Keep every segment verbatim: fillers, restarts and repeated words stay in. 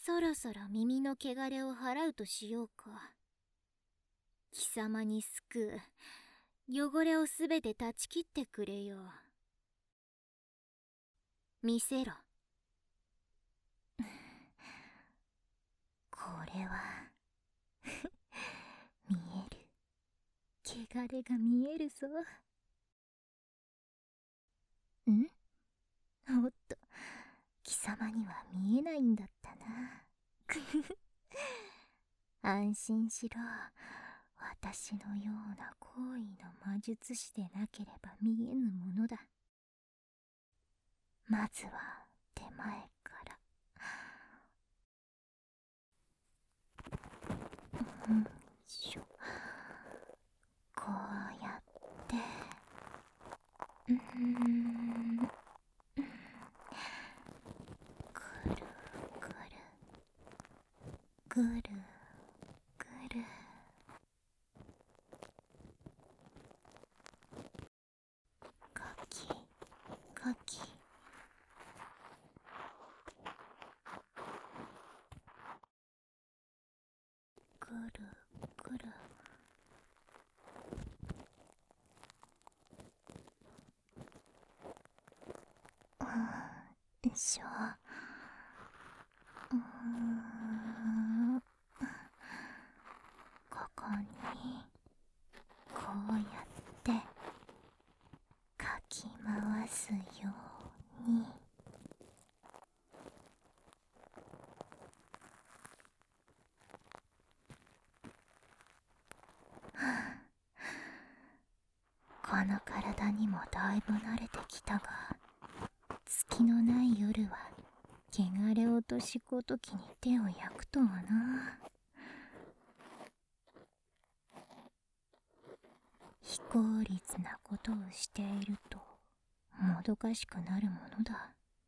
そろそろ耳の汚れを払うとしようか。貴様に救う汚れをすべて断ち切ってくれよう。見せろ。これは見える。汚れが見えるぞ。ん？おっと、貴様には見えないんだったな。安心しろ。私のような高位の魔術師でなければ見えぬものだ。まずは手前から。うん、しょ。こうやって、うーん、ぐるぐるぐるぐる。かきかき。ぐるぐる。うん、しょ。うーん、ここにこうやってかき回すように。この体にもだいぶ慣れてきたが、月のない夜は汚れ落としごときに手を焼くとはな。非効率なことをしているともどかしくなるものだ。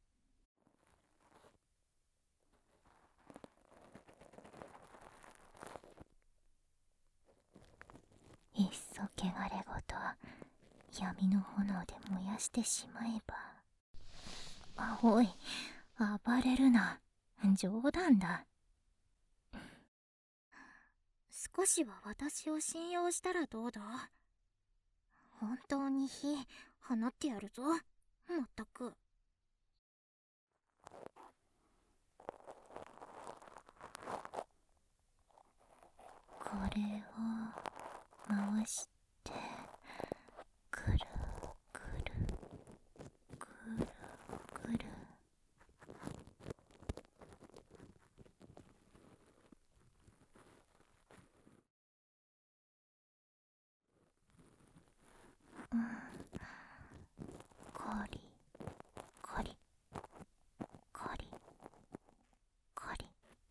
いっそ汚れごと闇の炎で燃やしてしまえば。あ、おい、暴れるな。冗談だ。少しは私を信用したらどうだ。本当に火放ってやるぞ。まったく。これを回してぐるぐるぐるぐる。うん、コリコリコリコリ。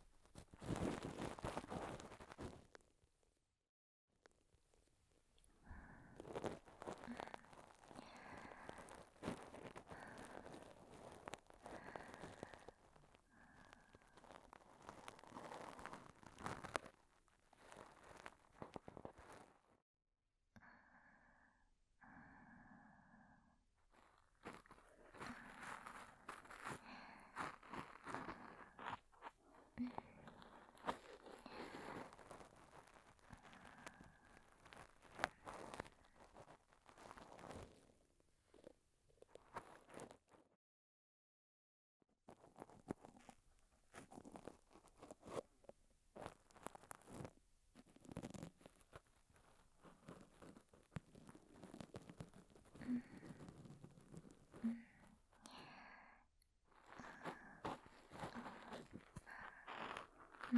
うん。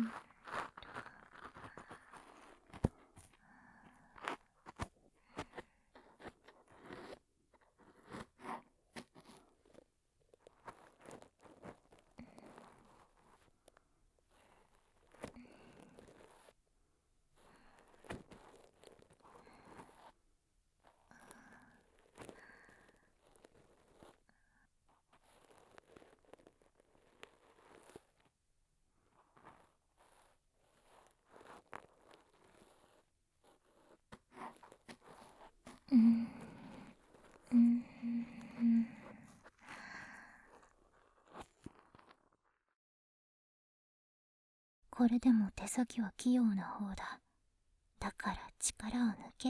これでも手先は器用な方だ。だから力を抜け。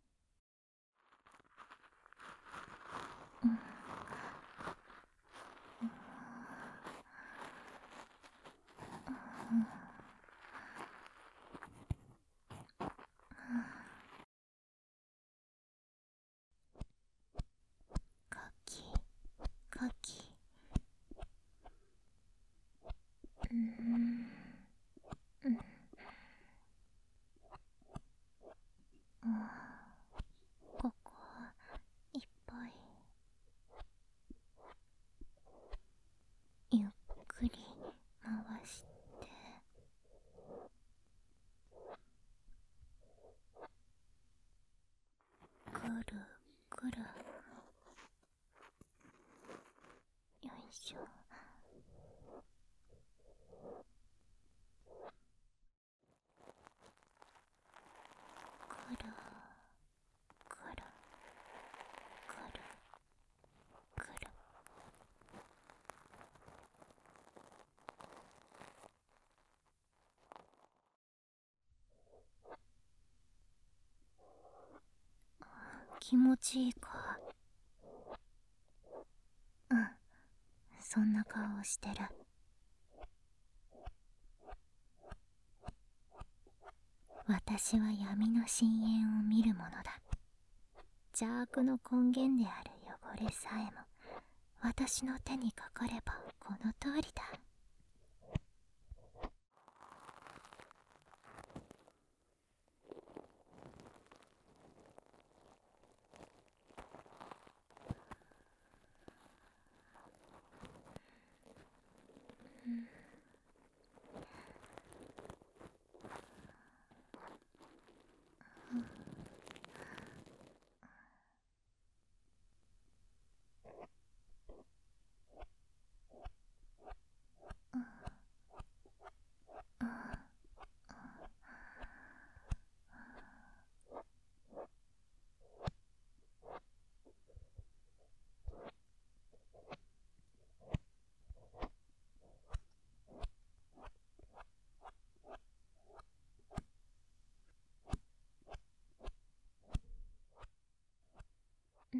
うん。かきかき。うん。うん。ここいっぱい。ゆっくり回して。ぐるぐる。よいしょ。ぐるぐるぐるぐる。気持ちいいか？うん、そんな顔をしてる。私は闇の深淵を見るものだ。邪悪の根源である汚れさえも私の手にかかればこの通りだ。うん。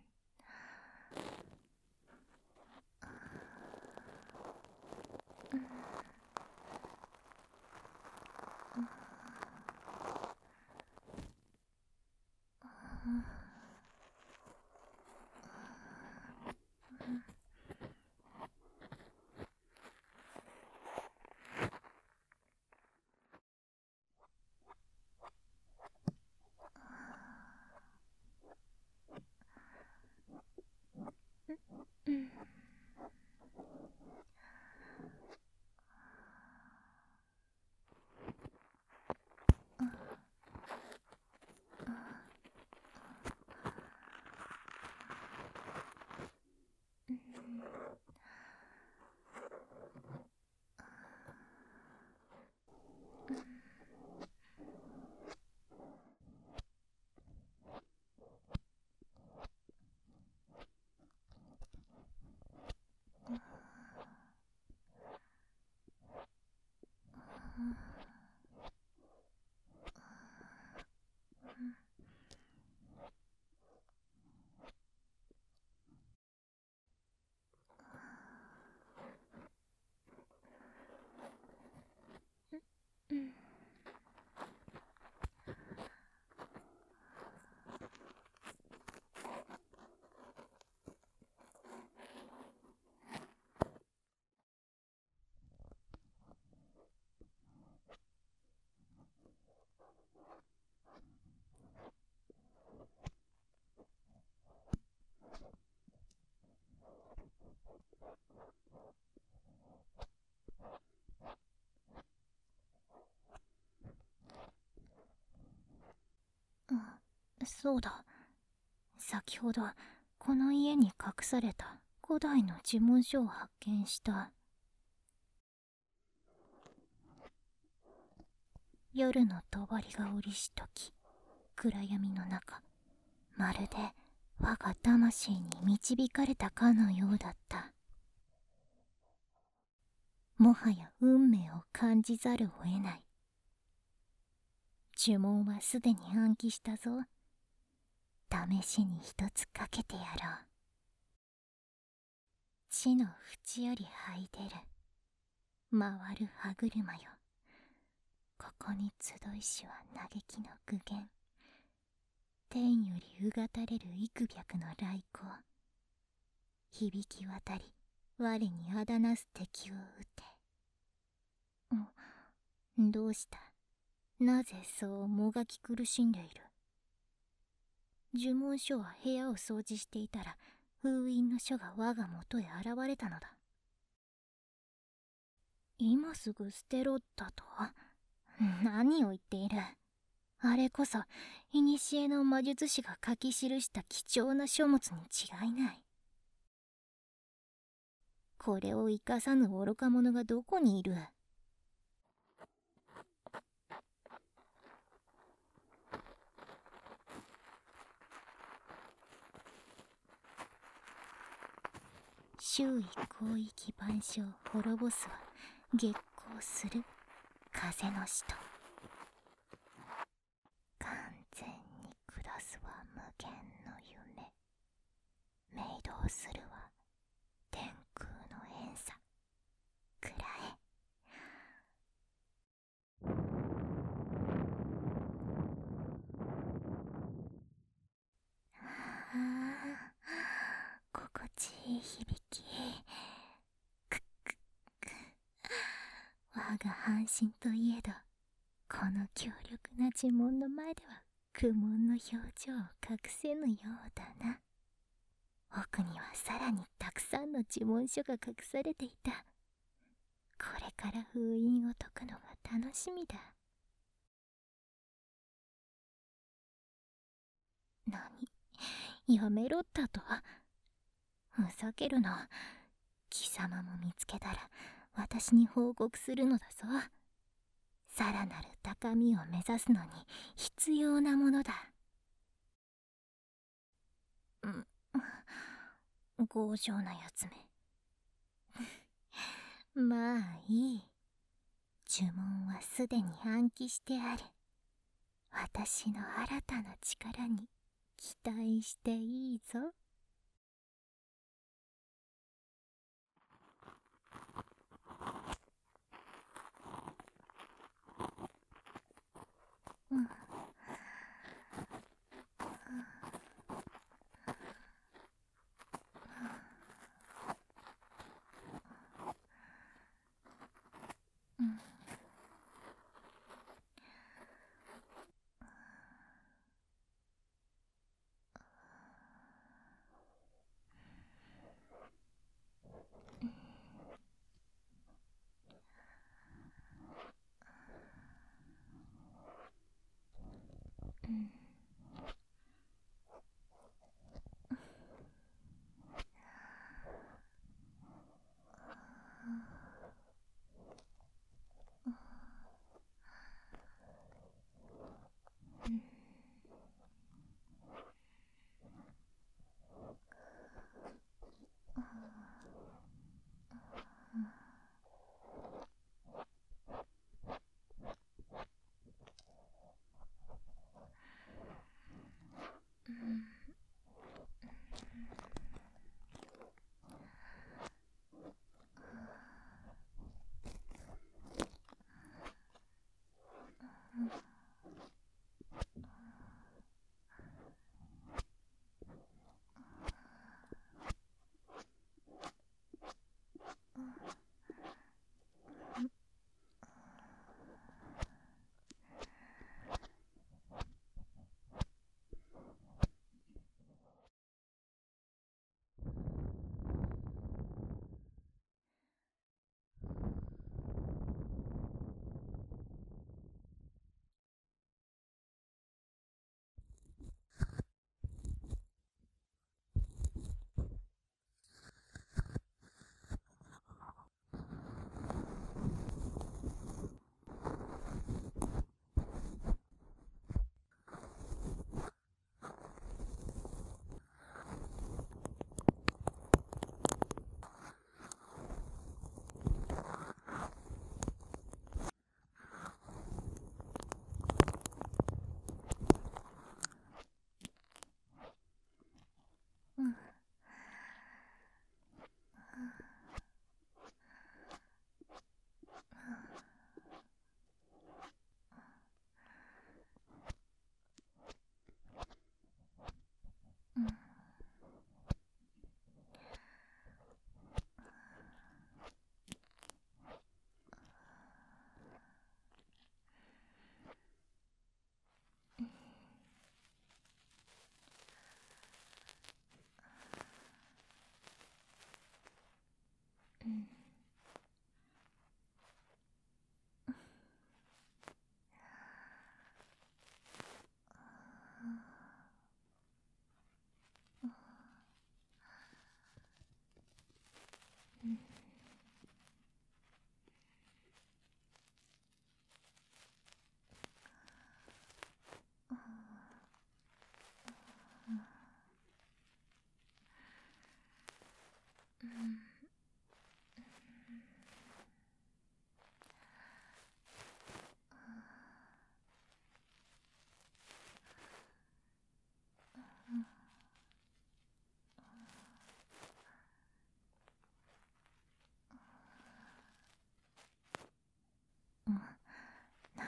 そうだ、先ほどこの家に隠された古代の呪文書を発見した。夜の帳が降りしとき、暗闇の中、まるで我が魂に導かれたかのようだった。 もはや運命を感じざるを得ない。呪文はすでに暗記したぞ。試しに一つかけてやろう。地の淵より這い出る回る歯車よ。ここに集いしは嘆きの具現。天よりうがたれる幾百の来光。響き渡り我にあだなす敵を撃て。んどうした？なぜそうもがき苦しんでいる？呪文書は部屋を掃除していたら封印の書が我が元へ現れたのだ。今すぐ捨てろだと？何を言っている。あれこそ古の魔術師が書き記した貴重な書物に違いない。これを生かさぬ愚か者がどこにいる？周囲広域万象滅ぼすは激光する風の使徒。完全に下すは無限の夢。明導するは天空の遠さ。くらえ。ああ、心地いい響き。くっくっく。我が半身といえど、この強力な呪文の前では苦悶の表情を隠せぬようだな。奥にはさらにたくさんの呪文書が隠されていた。これから封印を解くのが楽しみだ。何？やめろったと？ふざけるな。貴様も見つけたら私に報告するのだぞ。さらなる高みを目指すのに必要なものだ。ん、強情なやつめ。まあいい。呪文はすでに暗記してある。私の新たな力に期待していいぞ。うん。うん。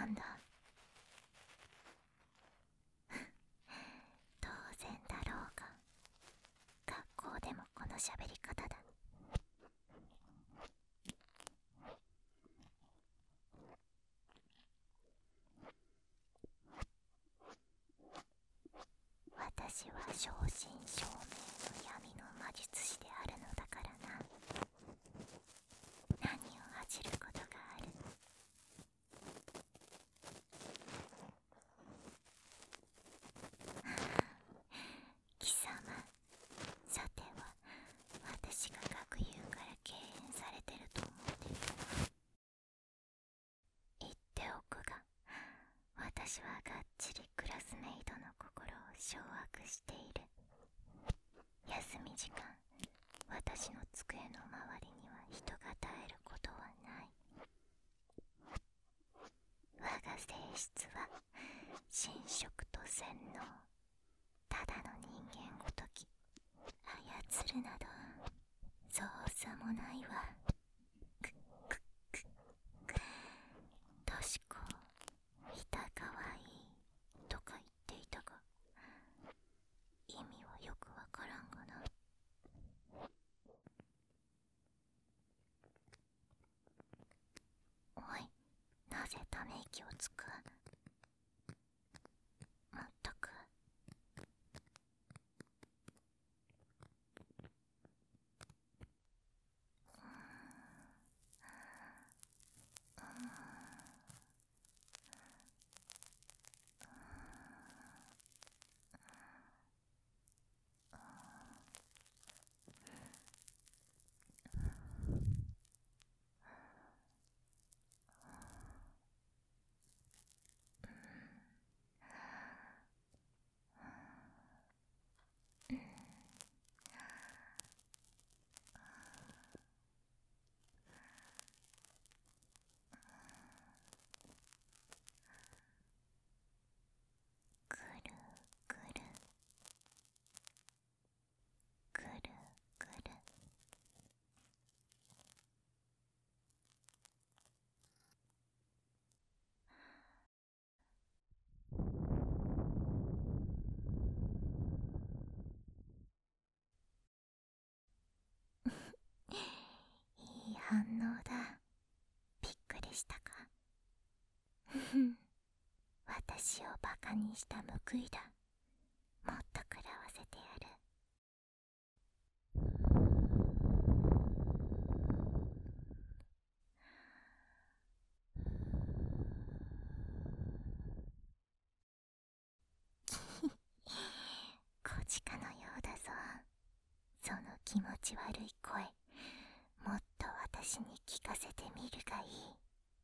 なんだ。当然だろうが、学校でもこの喋り方だ。私は正真正銘の闇の魔術師であるのだからな。何を恥じることがある。貴様、さては私が学友から敬遠されてると思ってるかな。言っておくが、私はがっちりクラスメイトの心を掌握している。休み時間、私の机の周りには人が絶えることはない。我が性質は神職と洗脳、ただの人間ごとき。操るなどそうさもないわ。くっくっくっく。としこ、いたかわいいとか言っていたが、意味はよくわからんがな。おい、なぜため息をつく。まったく。くるくるくるくる。いい反応だ。びっくりしたか。ふふん、私をバカにした報いだ。もっと食らわせてやる。小鹿のようだぞ。その気持ち悪い声、もっと私に聞かせてみるがいい。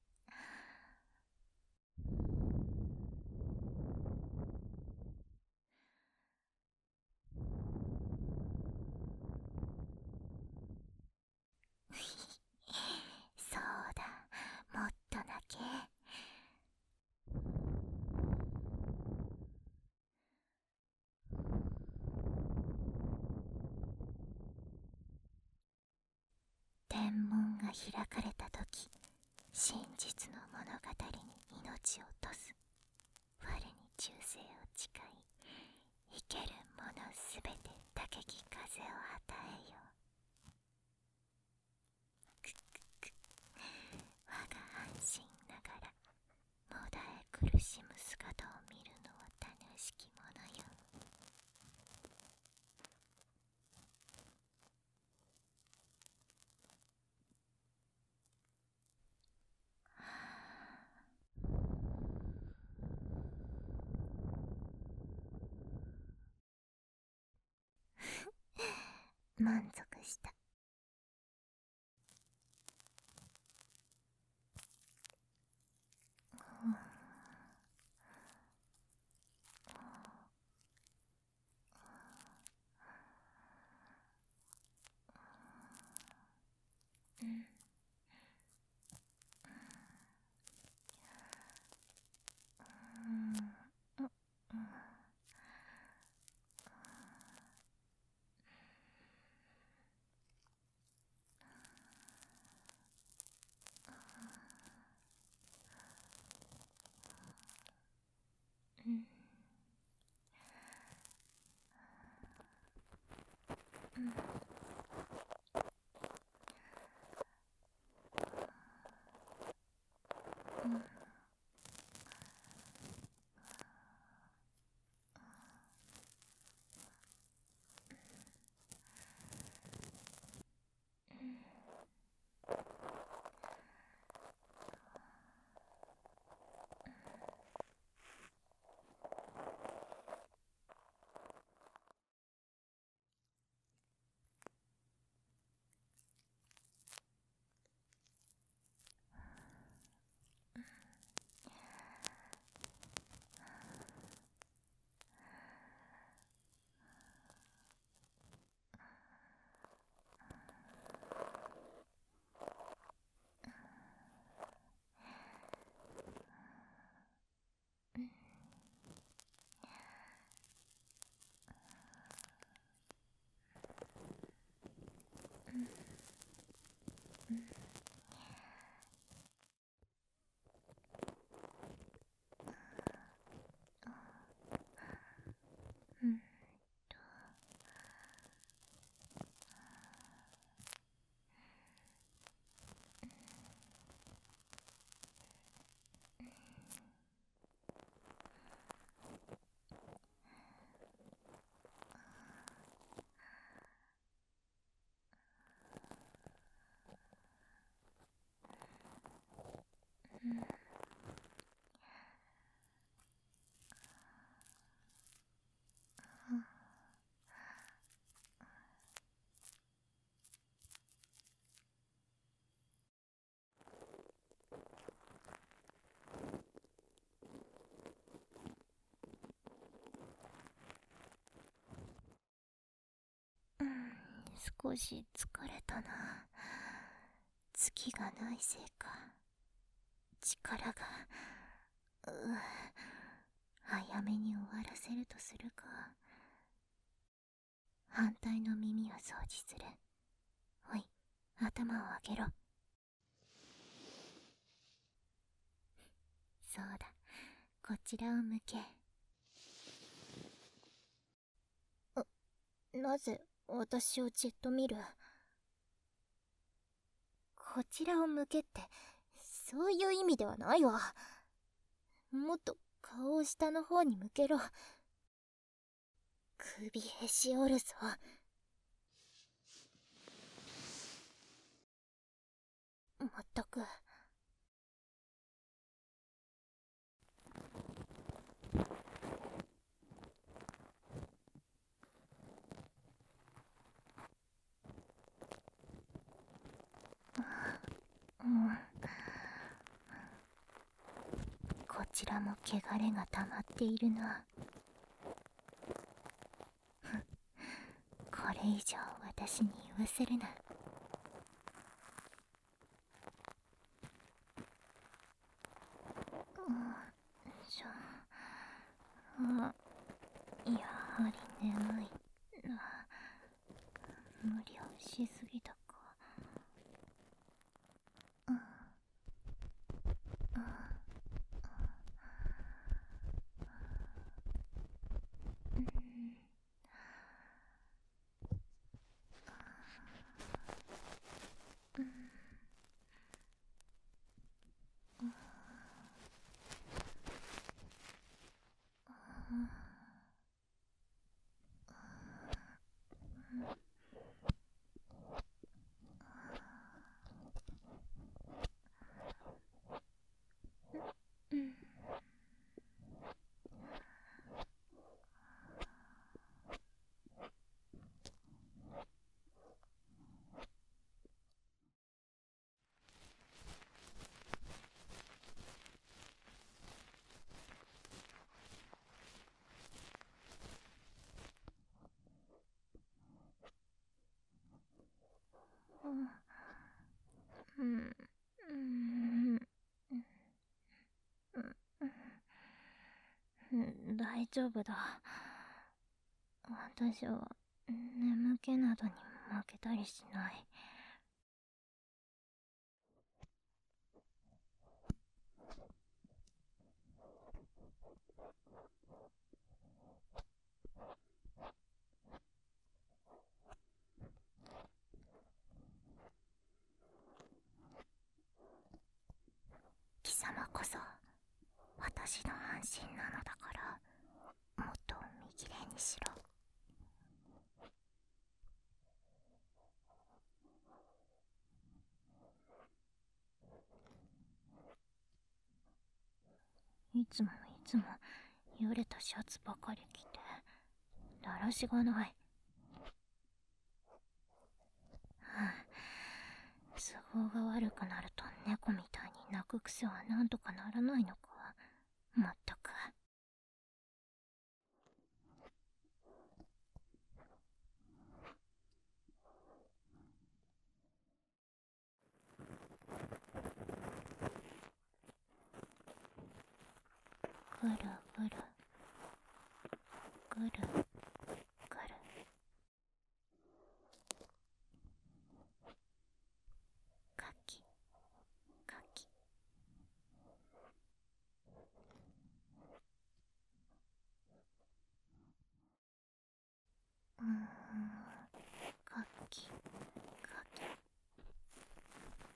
そうだ、もっと泣け。天文が開かれたとき、真実の物語に命を賭す。我に忠誠を誓い、生けるものすべて高き風を与えよ。くっくっく。我が安心ながらもだえ苦しむ姿を見るのは楽しきものよ。満足した。うん。 少し疲れたな。月がないせいか、力がうう早めに終わらせるとするか。反対の耳を掃除する。おい、頭を上げろ。そうだ、こちらを向け。なぜ私をじっと見る？こちらを向けって、そういう意味ではないわ。もっと顔を下の方に向けろ。首へし折るぞ。まったく。うん、こちらも汚れが溜まっているな。これ以上私に言わせるな。じゃあ、やはり眠いな。無理をしすぎたか。うん、うん、うん、うん、大丈夫だ。私は眠気などに負けたりしない。貴様こそ私の安心なのだから、もっと見切れにしろ。いつもいつもよれたシャツばかり着てだらしがない。はあ、都合が悪くなると猫みたいに泣く癖はなんとかならないのか。まったく。ぐるぐるぐるぐる。かきかき。うーん、かきかき。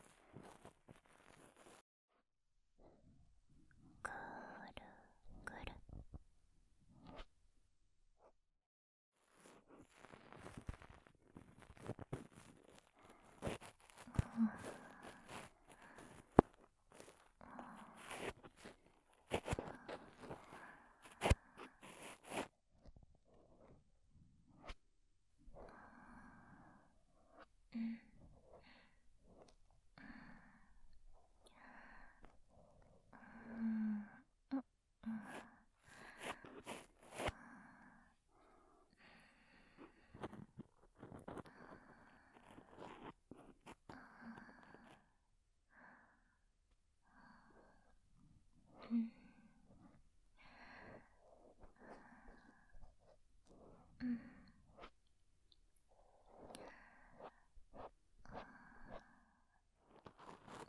ぐるぐるうん、うん、うん、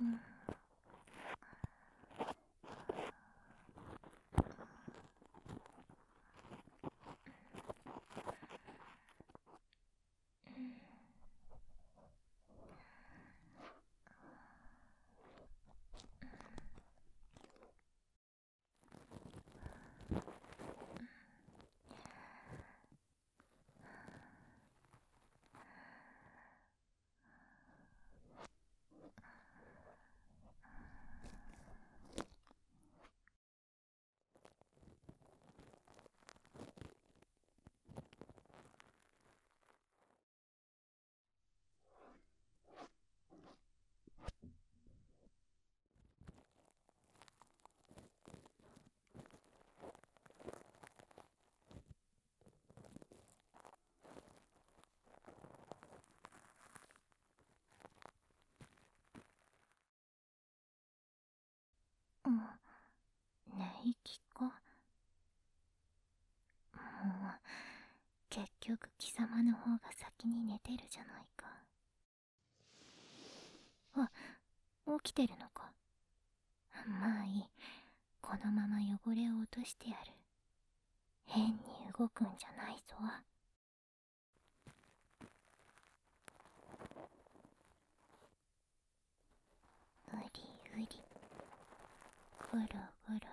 うん。寝息か。もう結局貴様の方が先に寝てるじゃないか。あ、起きてるのか。まあいい、このまま汚れを落としてやる。変に動くんじゃないぞ。うりうり、ぐるぐる、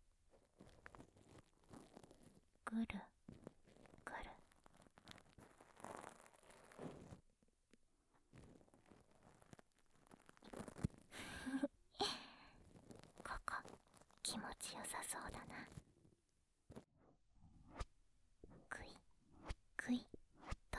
ぐるぐる。ここ気持ちよさそうだな。くいくいと。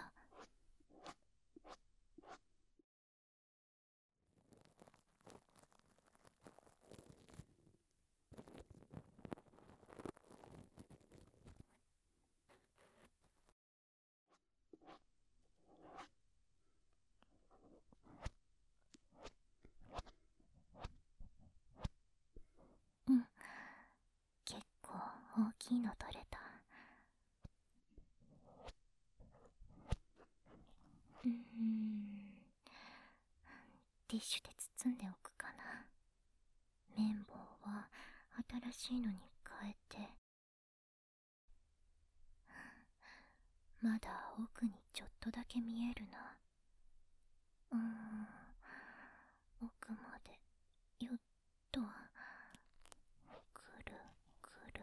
うん、結構大きいの取れた。うーん、ティッシュで包んでおくかな。綿棒は新しいのに変えて。まだ奥にちょっとだけ見えるな。うーん、奥までよっと。くるくる。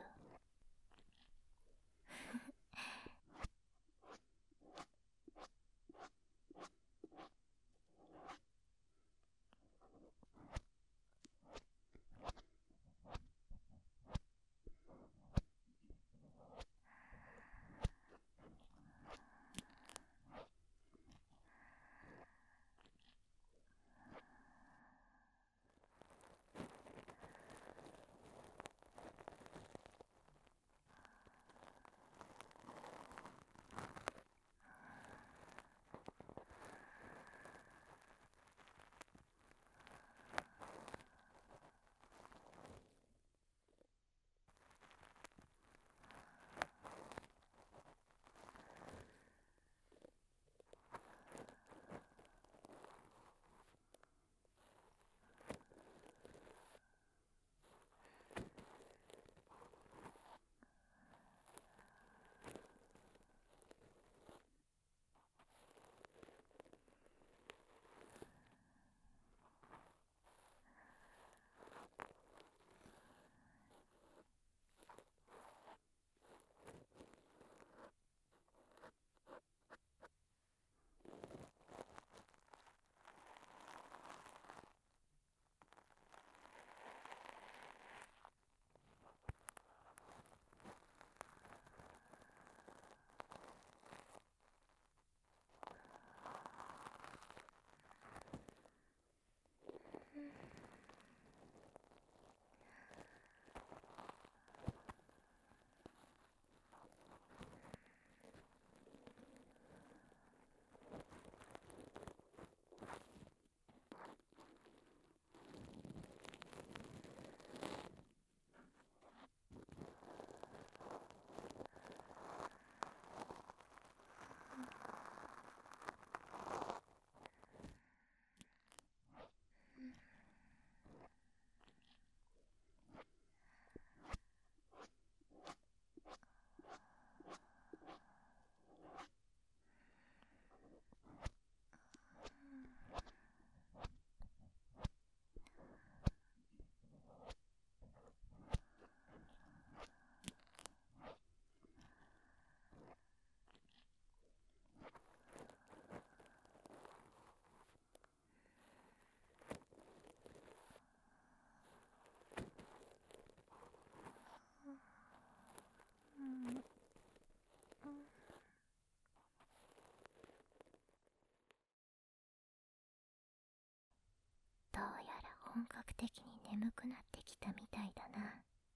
本格的に眠くなってきたみたいだな。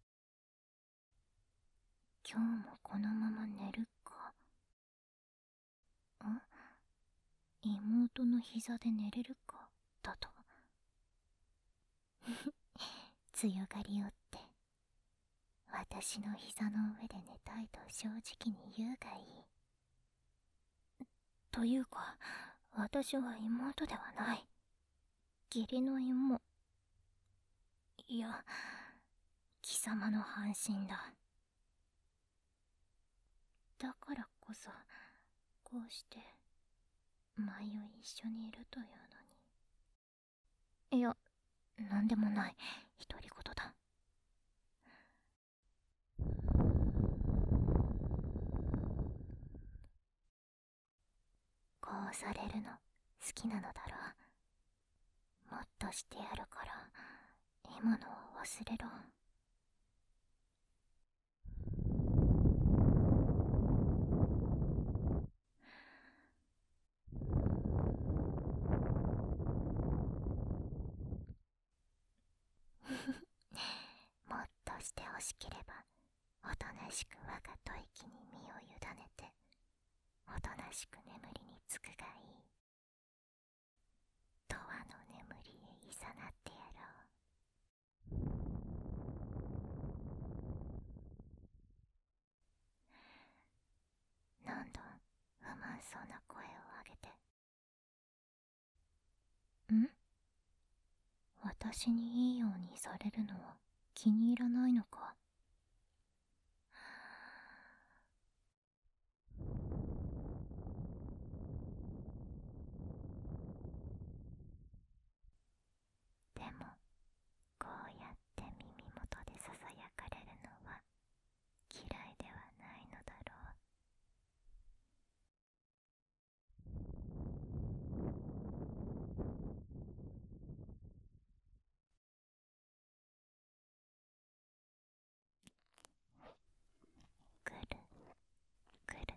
今日もこのまま寝るか。ん？妹の膝で寝れるかだと。強がりおって、私の膝の上で寝たいと正直に言うがいい。というか、私は妹ではない。義理の妹。いや、貴様の半身だ。だからこそ、こうして、毎夜一緒にいるというのに。いや、なんでもない。独り言だ。こうされるの好きなのだろう。もっとしてやるから、今のは忘れろ。もっとしてほしければ、おとなしく我が吐息に身を委ねて、おとなしく眠りにつくがいい。永遠の眠りへいざなってやろう。なんだ、不満そうな声を上げて。ん？私にいいようにされるのは気に入らないのか。でも、こうやって耳元でささやかれるのは嫌いではないのだろう。くるくる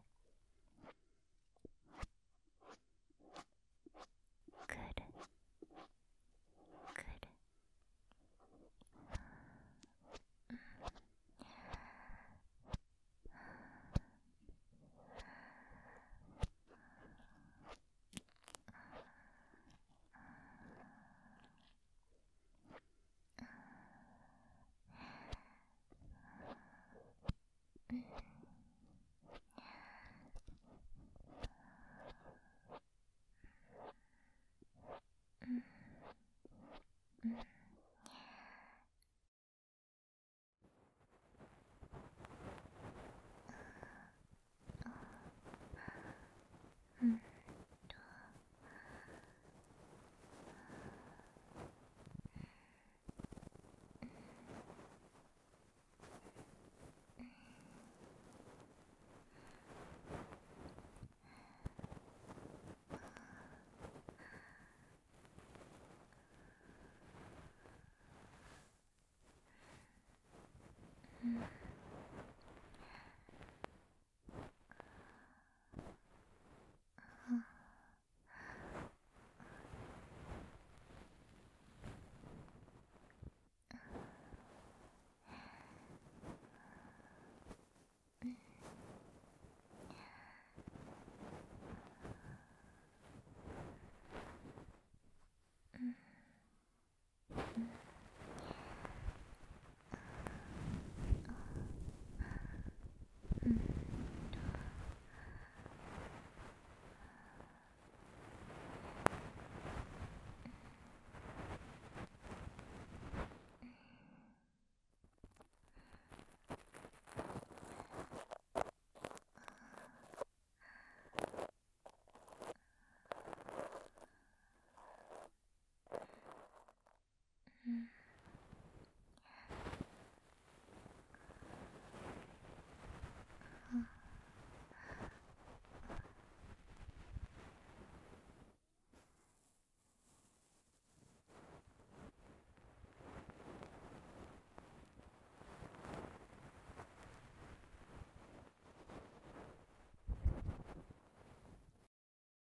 くるくる。うんとうん。